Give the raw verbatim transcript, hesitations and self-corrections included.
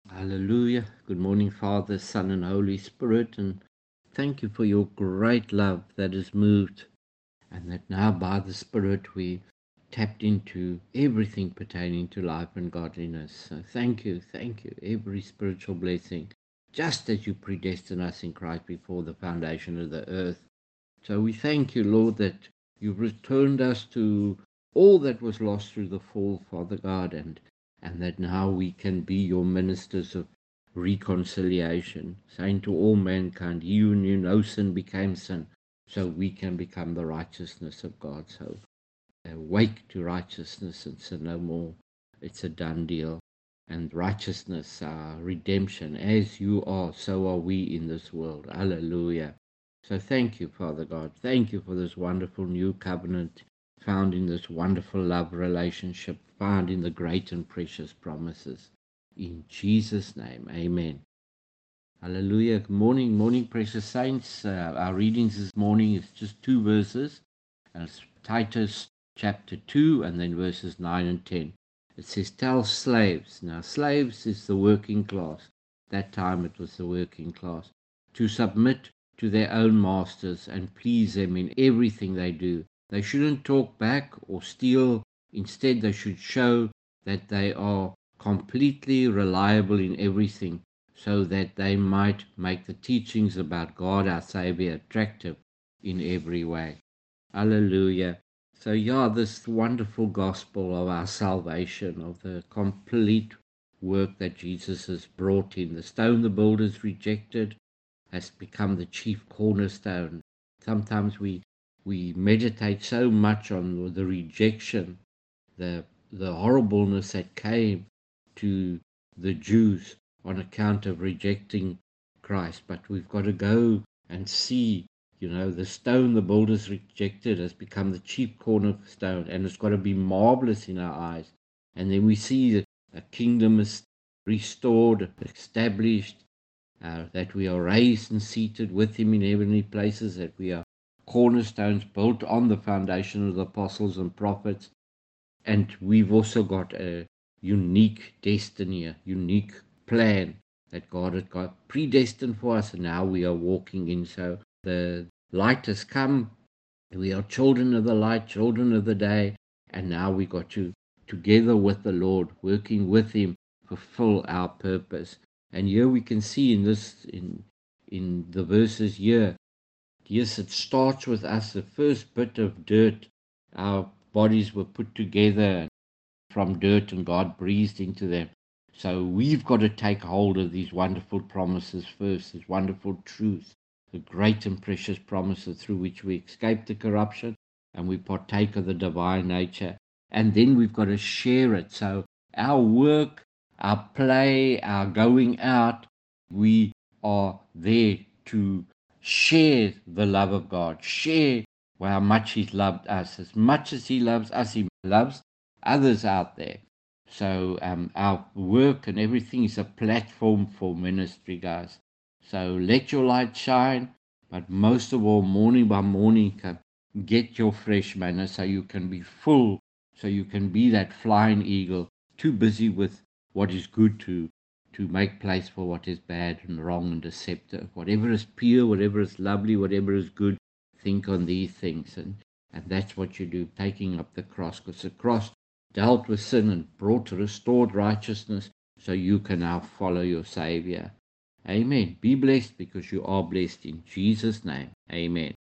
Hallelujah. Good morning, Father, Son, and Holy Spirit. And thank you for your great love that has moved, and that now by the Spirit we tapped into everything pertaining to life and godliness. So thank you, thank you. Every spiritual blessing, just as you predestined us in Christ before the foundation of the earth. So we thank you, Lord, that you've returned us to all that was lost through the fall, Father God, and and that now we can be your ministers of reconciliation, saying to all mankind, he who knew no sin became sin, so we can become the righteousness of God. So awake to righteousness and sin no more. It's a done deal. And righteousness, uh, redemption, as you are, so are we in this world. Hallelujah. So thank you, Father God. Thank you for this wonderful new covenant found in this wonderful love relationship, found in the great and precious promises. In Jesus' name, amen. Hallelujah. Good morning, morning, precious saints. Uh, our readings this morning is just two verses. And it's Titus chapter two and then verses nine and ten. It says, tell slaves. Now, slaves is the working class. That time it was the working class. To submit to their own masters and please them in everything they do. They shouldn't talk back or steal. Instead, they should show that they are completely reliable in everything, so that they might make the teachings about God our Savior attractive in every way. Hallelujah. So, yeah, this wonderful gospel of our salvation, of the complete work that Jesus has brought in. The stone the builders rejected has become the chief cornerstone. Sometimes we we meditate so much on the rejection, the the horribleness that came to the Jews on account of rejecting Christ. But we've got to go and see, you know, the stone the builders rejected has become the chief cornerstone, and it's got to be marvelous in our eyes. And then we see that a kingdom is restored, established, uh, that we are raised and seated with him in heavenly places, that we are cornerstones built on the foundation of the apostles and prophets. And we've also got a unique destiny, a unique plan that God had got predestined for us, and now we are walking in. So the light has come. We are children of the light, children of the day, and now we got to, together with the Lord, working with him, fulfill our purpose. And here we can see in this, in in the verses here, yes, it starts with us, the first bit of dirt. Our bodies were put together from dirt and God breathed into them. So we've got to take hold of these wonderful promises first, these wonderful truths, the great and precious promises through which we escape the corruption and we partake of the divine nature. And then we've got to share it. So our work, our play, our going out, we are there to share the love of God, share how much He's loved us. As much as He loves us, He loves others out there. So um, our work and everything is a platform for ministry, guys. So let your light shine, but most of all, morning by morning, come, get your fresh manna so you can be full, so you can be that flying eagle, too busy with what is good to to make place for what is bad and wrong and deceptive. Whatever is pure, whatever is lovely, whatever is good, think on these things. And, and that's what you do, taking up the cross, because the cross dealt with sin and brought restored righteousness, so you can now follow your Savior. Amen. Be blessed because you are blessed in Jesus' name. Amen.